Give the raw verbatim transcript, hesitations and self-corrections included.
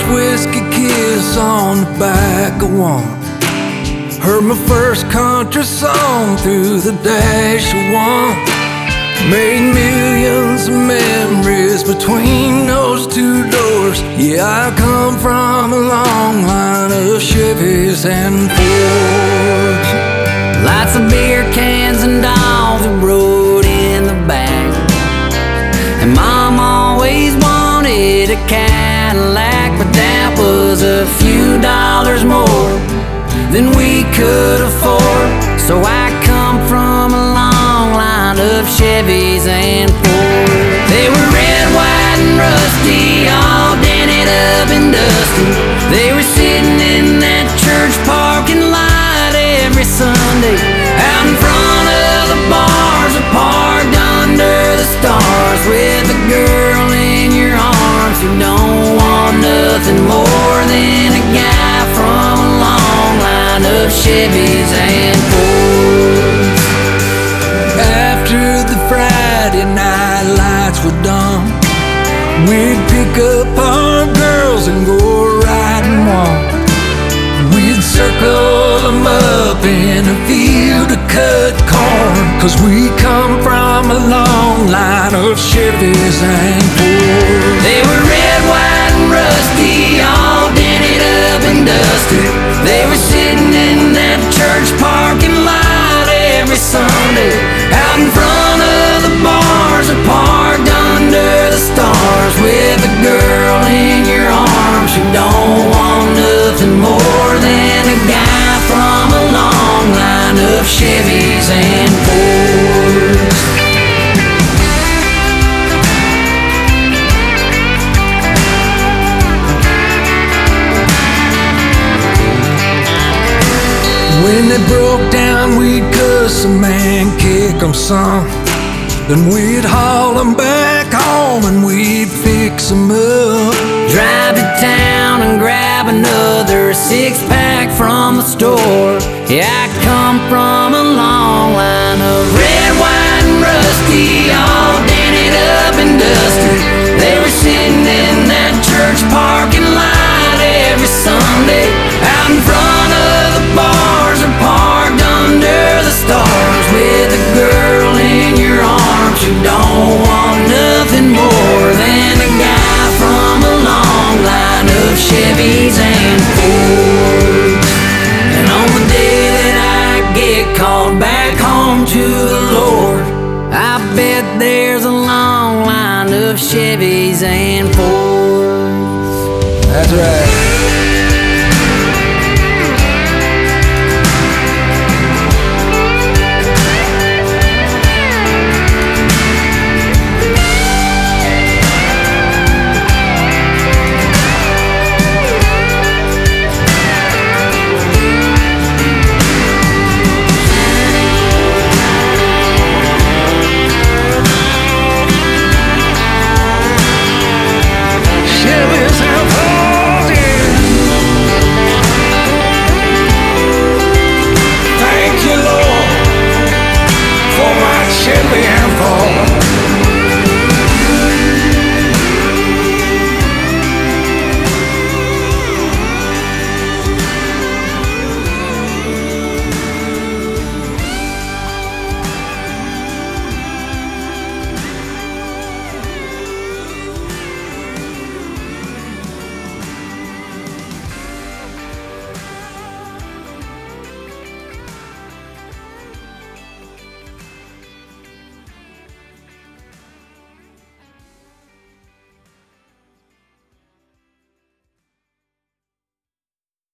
whiskey kiss on the back of one. Heard my first country song through the dash of one. Made millions of memories between those two doors. Yeah, I come from a long line of Chevys and Fords. Lots of beer cans and dogs that rode in the back. And Mom always wanted a Cadillac, but that was a few dollars more than we could afford. So I come from a long line of Chevys and Fords. They were red, white, and rusty, all dented up and dusty. They were sitting in that church parking lot every Sunday, out in front of the bars, or parked under the stars, with a girl in your arms who don't want nothing more than a guy from a long line of Chevys and Fords. After the Friday night lights were done, we'd pick up our girls and go riding one. We'd circle them up in a field to cut corn, 'cause we come from a long line of Chevys and Fords. They were red, white, and rusty, all dented up and dusty. They were sitting in that church parking lot every Sunday, out in front of the bars, or parked under the stars, with a girl in your arms who don't want nothing more than a guy from a long line of Chevys and Fords. When they broke down, we'd cuss them and kick them some. Then we'd haul them back home and we'd fix them up. Drive to town and grab another six-pack from the store. Yeah, I come from a long line of red, white, and rusty, all dented up and dusty. They were sitting in that church parking lot every Sunday, out in front of the bars, or parked under the stars, with a girl in your arms who don't want nothing more than a guy from a long line of Chevys and Fords.